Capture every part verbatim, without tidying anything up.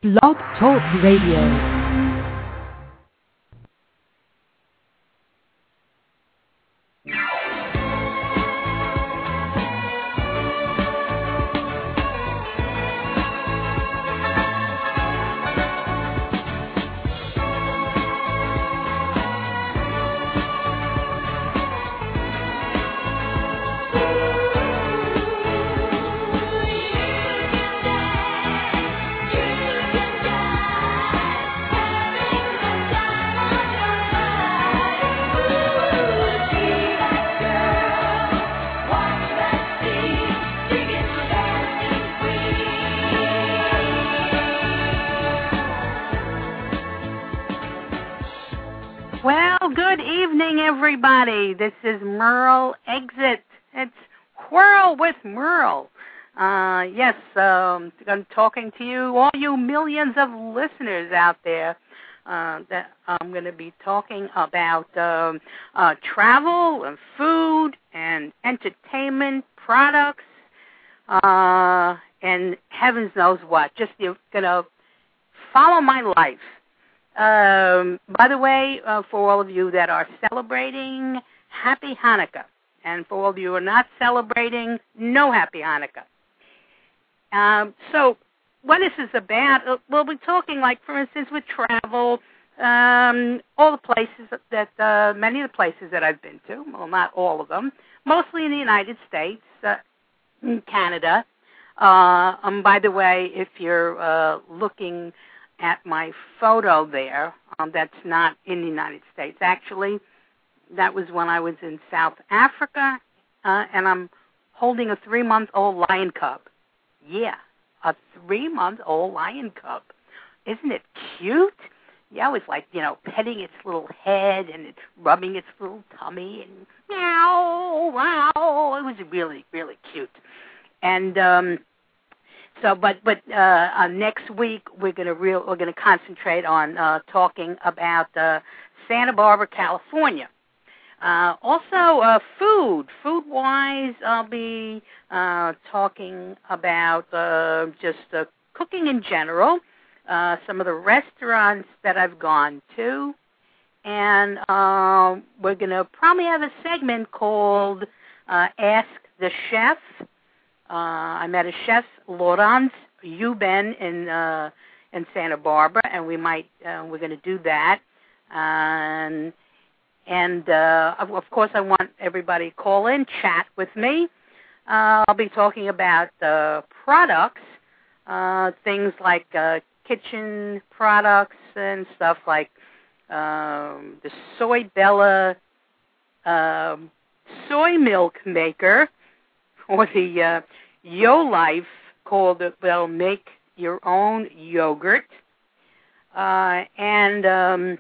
Blog Talk Radio. Everybody, this is Merle Exit. It's Whirl with Merle. Uh, yes, um, I'm talking to you, all you millions of listeners out there. Uh, that I'm going to be talking about um, uh, travel and food and entertainment products uh, and heavens knows what. Just you're going to follow my life. Um, by the way, uh, for all of you that are celebrating, Happy Hanukkah. And for all of you who are not celebrating, no Happy Hanukkah. Um, so what is this about? Uh, we'll be talking, like, for instance, with travel, um, all the places that, uh, many of the places that I've been to, well, not all of them, mostly in the United States, uh, in Canada. Uh, um, by the way, if you're uh, looking at my photo there, um, that's not in the United States. Actually, that was when I was in South Africa, uh, and I'm holding a three-month-old lion cub. Yeah, a three-month-old lion cub. Isn't it cute? Yeah, I was like, you know, petting its little head and it, rubbing its little tummy and meow, wow. It was really, really cute. And um So, but but uh, uh, next week we're going to real we're going to concentrate on uh, talking about uh, Santa Barbara, California. Uh, also, uh, food. Food-wise, I'll be uh, talking about uh, just uh, cooking in general. Uh, some of the restaurants that I've gone to, and uh, we're going to probably have a segment called uh, Ask the Chef. Uh, I met a chef, Laurence Euben, in uh, in Santa Barbara, and we might uh, we're going to do that. And and uh, of, of course, I want everybody to call in, chat with me. Uh, I'll be talking about uh, products, uh, things like uh, kitchen products and stuff like um, the Soy Bella uh, soy milk maker. Or the uh, Yo-Life called it, well, make your own yogurt. Uh, and um,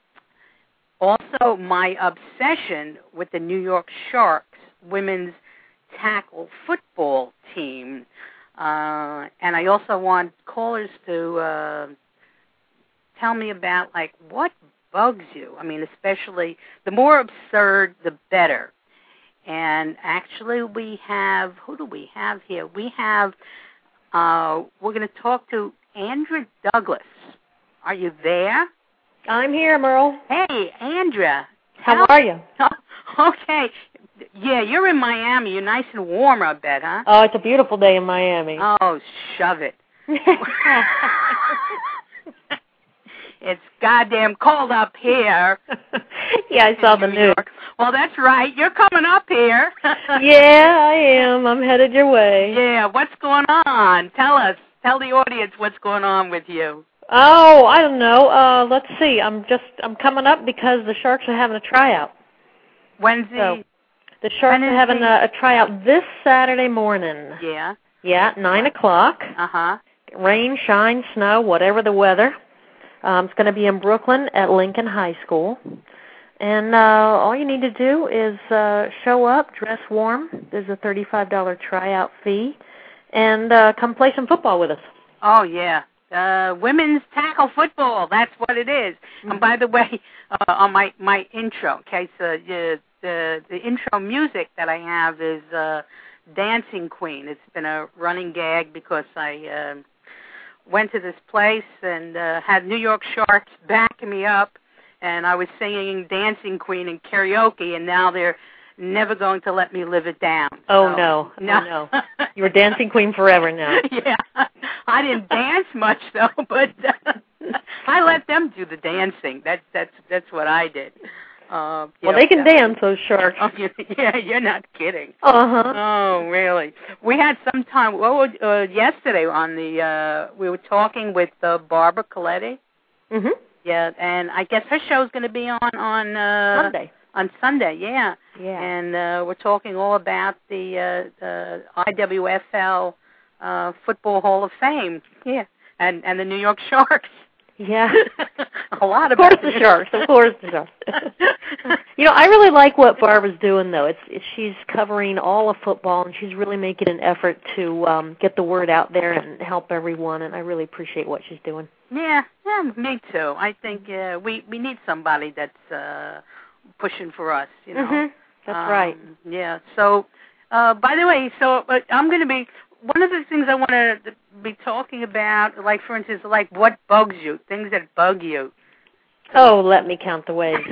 also my obsession with the New York Sharks women's tackle football team. Uh, and I also want callers to uh, tell me about, like, what bugs you. I mean, especially the more absurd, the better. And actually we have, who do we have here? We have, uh, we're going to talk to Andra Douglas. Are you there? I'm here, Merle. Hey, Andra. How are you? Okay. Yeah, you're in Miami. You're nice and warm, I bet, huh? Oh, it's a beautiful day in Miami. Oh, shove it. It's goddamn cold up here. Yeah, I saw the news. York. Well, that's right. You're coming up here. Yeah, I am. I'm headed your way. Yeah, what's going on? Tell us. Tell the audience what's going on with you. Oh, I don't know. Uh, let's see. I'm just I'm coming up because the Sharks are having a tryout. When's the? So, the Sharks are having a, a tryout this Saturday morning. Yeah. Yeah, at nine o'clock. Uh huh. Rain, shine, snow, whatever the weather. Um, it's going to be in Brooklyn at Lincoln High School. And uh, all you need to do is uh, show up, dress warm. There's a thirty-five dollars tryout fee. And uh, come play some football with us. Oh, yeah. Uh, women's tackle football. That's what it is. Mm-hmm. And by the way, uh, on my, my intro, okay, so the, the, the intro music that I have is uh, Dancing Queen. It's been a running gag because I... Uh, went to this place and uh, had New York Sharks backing me up, and I was singing Dancing Queen in karaoke, and now they're never going to let me live it down. Oh, so, no. no. Oh, no. You're Dancing Queen forever now. Yeah. I didn't dance much, though, but uh, I let them do the dancing. That's that's that's what I did. Uh, well, know, they can that, dance, those sharks. Oh, yeah, you're not kidding. Uh-huh. Oh, really? We had some time, well, uh, yesterday on the, uh, we were talking with uh, Barbara Coletti. Mm-hmm. Yeah, and I guess her show's going to be on, on uh, Sunday. On Sunday, yeah. Yeah. And uh, we're talking all about the uh, uh, I W F L uh, Football Hall of Fame. Yeah. And and the New York Sharks. Yeah. A lot of about course the Sharks. Of course the Sharks. You know, I really like what Barbara's doing, though. It's, it's she's covering all of football, and she's really making an effort to um, get the word out there and help everyone, and I really appreciate what she's doing. Yeah, yeah, me too. I think uh, we, we need somebody that's uh, pushing for us, you know. Mm-hmm. That's um, right. Yeah. So, uh, by the way, so uh, I'm going to be, one of the things I want to be talking about, like, for instance, like what bugs you, things that bug you. Oh, let me count the ways.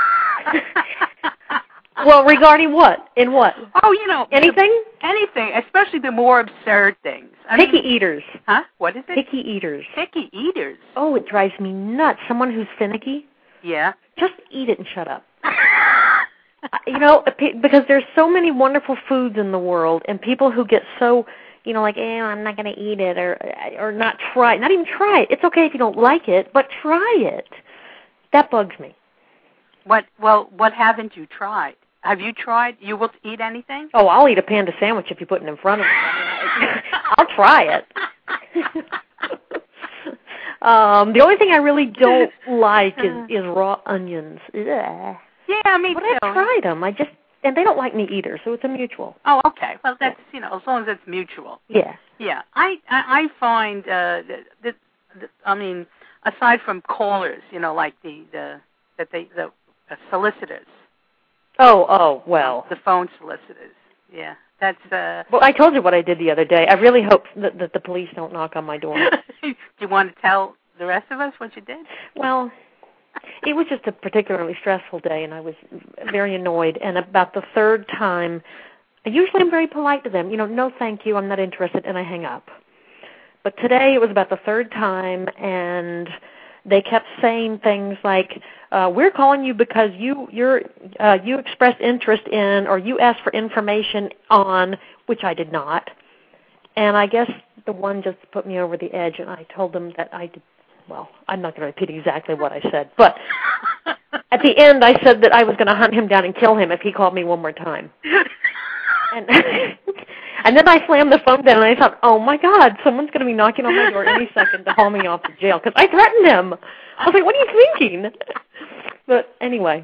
Well, regarding what? In what? Oh, you know. Anything? Anything, especially the more absurd things. I Picky mean, eaters. Huh? What is it? Picky eaters. Picky eaters. Oh, it drives me nuts. Someone who's finicky. Yeah. Just eat it and shut up. You know, because there's so many wonderful foods in the world, and people who get so, you know, like, eh, I'm not going to eat it, or or not try it. Not even try it. It's okay if you don't like it, but try it. That bugs me. What? Well, what haven't you tried? Have you tried? You will eat anything? Oh, I'll eat a panda sandwich if you put it in front of me. I mean, I'll try it. um, the only thing I really don't like is, is raw onions. Ugh. Yeah, me but too. I've tried them. I just and they don't like me either, so it's a mutual. Oh, okay. Well, that's you know, as long as it's mutual. Yeah. Yeah, I I, I find uh, that, that, that I mean, aside from callers, you know, like the the that they the uh, solicitors. Oh, oh, well. The phone solicitors. Yeah, that's. Uh, well, I told you what I did the other day. I really hope that, that the police don't knock on my door. Do you want to tell the rest of us what you did? Well, it was just a particularly stressful day, and I was very annoyed. And about the third time, usually I'm very polite to them. You know, no, thank you, I'm not interested, and I hang up. But today it was about the third time, and they kept saying things like, uh, we're calling you because you you're, uh, you expressed interest in or you asked for information on, which I did not. And I guess the one just put me over the edge, and I told them that I did. Well, I'm not going to repeat exactly what I said. But at the end, I said that I was going to hunt him down and kill him if he called me one more time. And, and then I slammed the phone down, and I thought, oh, my God, someone's going to be knocking on my door any second to haul me off to jail, because I threatened him. I was like, what are you thinking? But anyway,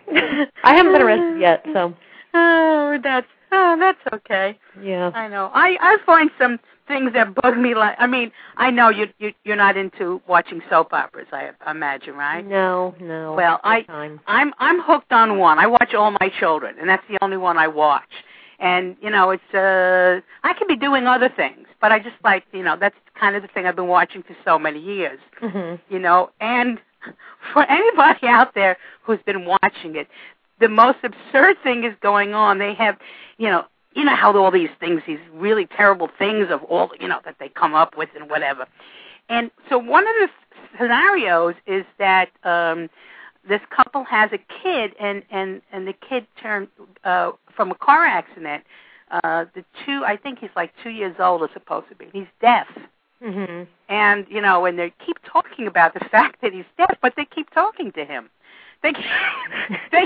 I haven't been arrested yet, so. Oh, that's oh, that's okay. Yeah. I know. I, I find some things that bug me. Like, I mean, I know you, you you're not into watching soap operas, I imagine, right? No, no. Well, I time. I'm I'm hooked on one. I watch All My Children, and that's the only one I watch. And you know, it's uh, I could be doing other things, but I just like you know that's kind of the thing I've been watching for so many years. Mm-hmm. You know, and for anybody out there who's been watching it, the most absurd thing is going on. They have, you know, you know how all these things, these really terrible things of all, you know, that they come up with and whatever. And so one of the scenarios is that um, this couple has a kid, and, and, and the kid turned uh, from a car accident. Uh, the two, I think he's like two years old or supposed to be. He's deaf. Mm-hmm. And, you know, and they keep talking about the fact that he's deaf, but they keep talking to him. They keep, they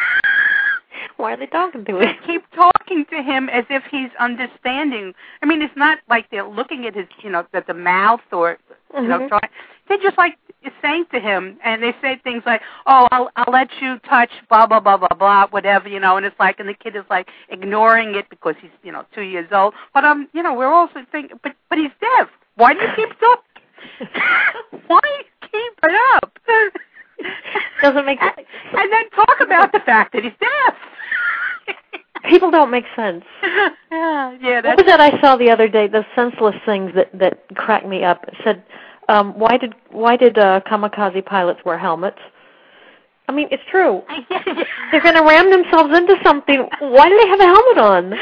Why are they talking to him? They keep talking to him as if he's understanding. I mean, it's not like they're looking at his, you know, at the mouth or, you know, mm-hmm. trying. They're just like saying to him, and they say things like, "Oh, I'll I'll let you touch blah blah blah blah blah, whatever," you know. And it's like, and the kid is like ignoring it because he's, you know, two years old. But um, you know, we're also thinking, but but he's deaf. Why do you keep talking? Why keep it up? Doesn't make sense. And then talk about the fact that he's deaf. People don't make sense. yeah, yeah. That's... What was that I saw the other day? The senseless things that that cracked me up. It said, um, "Why did why did uh, kamikaze pilots wear helmets?" I mean, it's true. They're going to ram themselves into something. Why do they have a helmet on?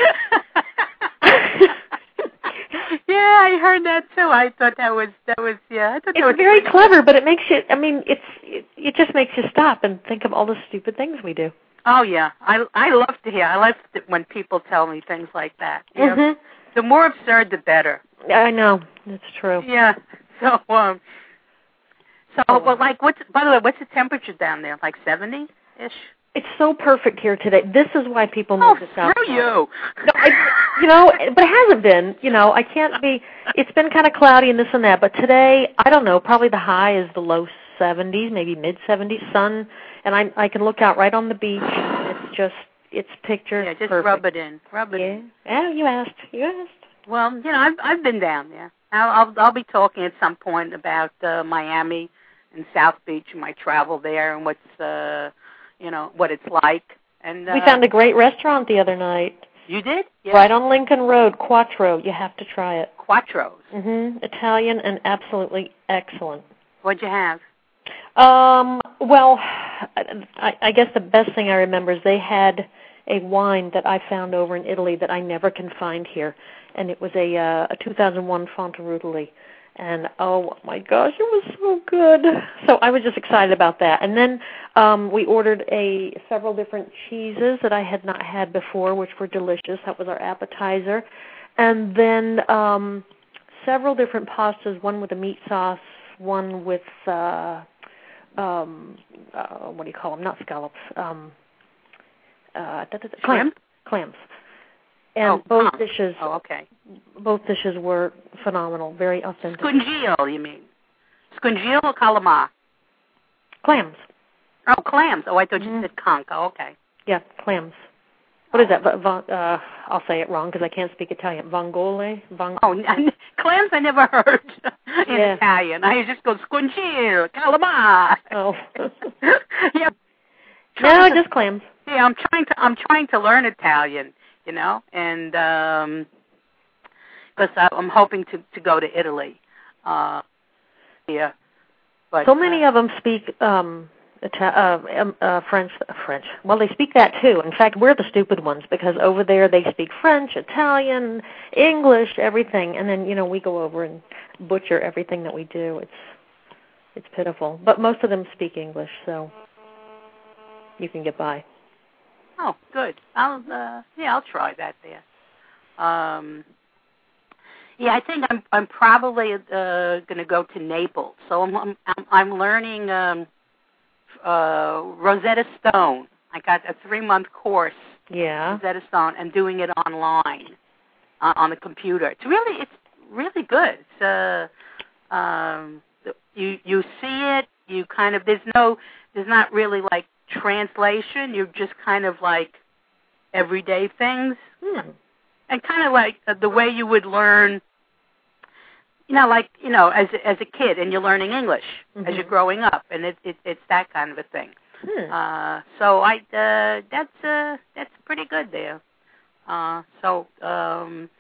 Yeah, I heard that too. I thought that was that was yeah. I thought it's that was very clever, but it makes you. I mean, it's it, it just makes you stop and think of all the stupid things we do. Oh yeah, I I love to hear. I love it when people tell me things like that. You mm-hmm. know, the more absurd, the better. I know, it's true. Yeah. So um. So oh. well, like what's by the way, what's the temperature down there? Like seventy ish. It's so perfect here today. This is why people oh, move to South Florida. Oh, screw you! No, I, you know, but it hasn't been. You know, I can't be. It's been kind of cloudy and this and that. But today, I don't know. Probably the high is the low seventies, maybe mid seventies. Sun, and I I can look out right on the beach. And it's just it's picture. Yeah, just perfect. rub it in. Rub it yeah. in. Yeah, you asked. You asked. Well, you know, I've I've been down there. I'll I'll, I'll be talking at some point about uh, Miami and South Beach and my travel there and what's uh you know what it's like. And uh, we found a great restaurant the other night. You did? Yeah. Right on Lincoln Road, Quattro. You have to try it. Quattro's. Mhm. Italian and absolutely excellent. What'd you have? Um. Well, I, I guess the best thing I remember is they had a wine that I found over in Italy that I never can find here, and it was a uh, a two thousand one Fontarutoli. And, oh, my gosh, it was so good. So I was just excited about that. And then um, we ordered a several different cheeses that I had not had before, which were delicious. That was our appetizer. And then um, several different pastas, one with a meat sauce, one with, uh, um, uh, what do you call them? Not scallops. Um, uh, clams. Clams. And oh, both huh. dishes, oh, okay. both dishes were phenomenal, very authentic. Scungio, you mean? Scungio or calamar? Clams. Oh, clams. Oh, I thought mm-hmm. you said conch. Oh, okay. Yeah, clams. What is that? Uh, I'll say it wrong because I can't speak Italian. Vongole? Vong- oh, clams I never heard in yeah. Italian. I just go scungio, calamar. Oh. yeah. No, just clams. Yeah, I'm trying to. I'm trying to learn Italian. You know, and because um, I'm hoping to, to go to Italy. Uh, yeah, but so many uh, of them speak um, Ita- uh, uh, French. French. Well, they speak that too. In fact, we're the stupid ones because over there they speak French, Italian, English, everything, and then you know we go over and butcher everything that we do. It's it's pitiful, but most of them speak English, so you can get by. Oh, good. I'll uh, yeah, I'll try that there. Um, yeah, I think I'm I'm probably uh, going to go to Naples. So I'm I'm, I'm learning um, uh, Rosetta Stone. I got a three month course. Yeah. Rosetta Stone, and doing it online uh, on the computer. It's really it's really good. It's uh, um, you you see it. You kind of there's no there's not really like translation. You're just kind of like everyday things, hmm. and kind of like uh, the way you would learn, you know, like you know, as as a kid, and you're learning English mm-hmm. as you're growing up, and it, it it's that kind of a thing. Hmm. Uh, so I uh, that's uh, that's pretty good there. Uh, so um,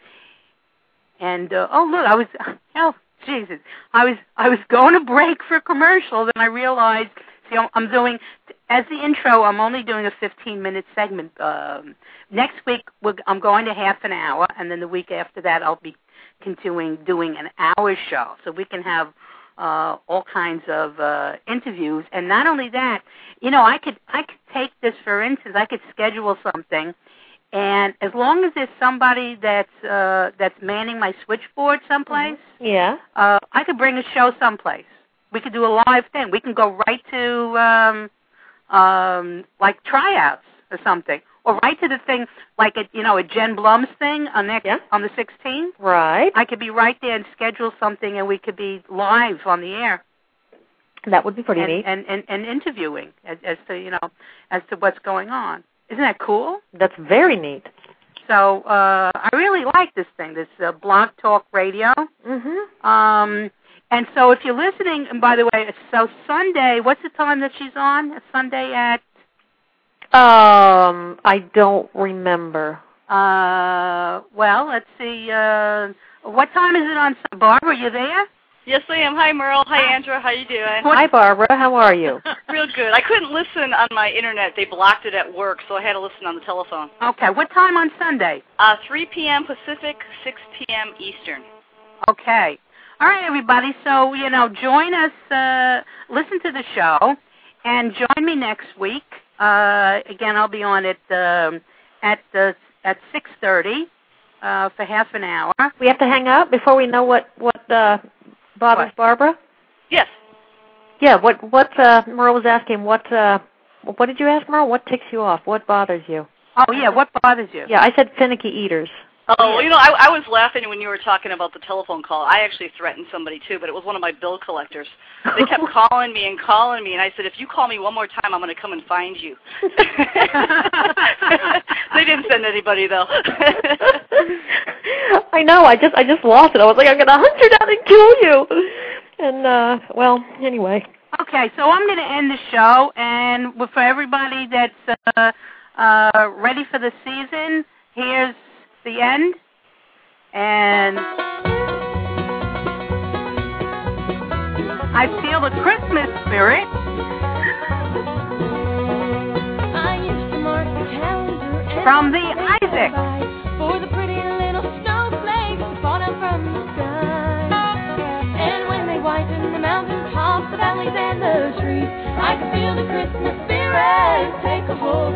and uh, oh look, I was oh Jesus, I was I was going to break for commercials, and I realized. See, I'm doing, as the intro, I'm only doing a fifteen-minute segment. Um, next week, we're, I'm going to half an hour, and then the week after that, I'll be continuing doing an hour show. So we can have uh, all kinds of uh, interviews. And not only that, you know, I could I could take this, for instance, I could schedule something, and as long as there's somebody that's uh, that's manning my switchboard someplace, mm-hmm. yeah, uh, I could bring a show someplace. We could do a live thing. We can go right to, um, um, like, tryouts or something. Or right to the thing, like, a, you know, a Jen Blum's thing on, next, yeah. on the sixteenth. Right. I could be right there and schedule something, and we could be live on the air. That would be pretty and, neat. And, and, and interviewing as, as to, you know, as to what's going on. Isn't that cool? That's very neat. So uh, I really like this thing, this uh, Blog Talk Radio. Mm-hmm. Um And so if you're listening, and by the way, so Sunday, what's the time that she's on? Sunday at? Um, I don't remember. Uh, well, let's see. Uh, what time is it on? Barbara, you there? Yes, I am. Hi, Merle. Hi, Andrea. How you doing? Hi, Barbara. How are you? Real good. I couldn't listen on my internet. They blocked it at work, so I had to listen on the telephone. Okay. What time on Sunday? Uh, three p.m. Pacific, six p.m. Eastern. Okay. All right, everybody. So, you know, join us, uh, listen to the show, and join me next week. Uh, again, I'll be on at, um, at, uh, at six thirty uh, for half an hour. We have to hang up before we know what, what uh, bothers what? Barbara? Yes. Yeah, what, what uh, Merle was asking, what, uh, what did you ask, Merle? What ticks you off? What bothers you? Oh, yeah, what bothers you? Yeah, I said finicky eaters. Oh, well, you know, I, I was laughing when you were talking about the telephone call. I actually threatened somebody, too, but it was one of my bill collectors. They kept calling me and calling me, and I said, if you call me one more time, I'm going to come and find you. They didn't send anybody, though. I know. I just I just lost it. I was like, I'm going to hunt you down and kill you. And, uh, well, anyway. Okay, so I'm going to end the show, and for everybody that's uh, uh, ready for the season, here's the end, and I feel the Christmas spirit. From the Isaac. For the pretty little snowflakes that fall down from the sky. And when they whiten the mountain tops, the valleys and the trees, I can feel the Christmas spirit take a hold.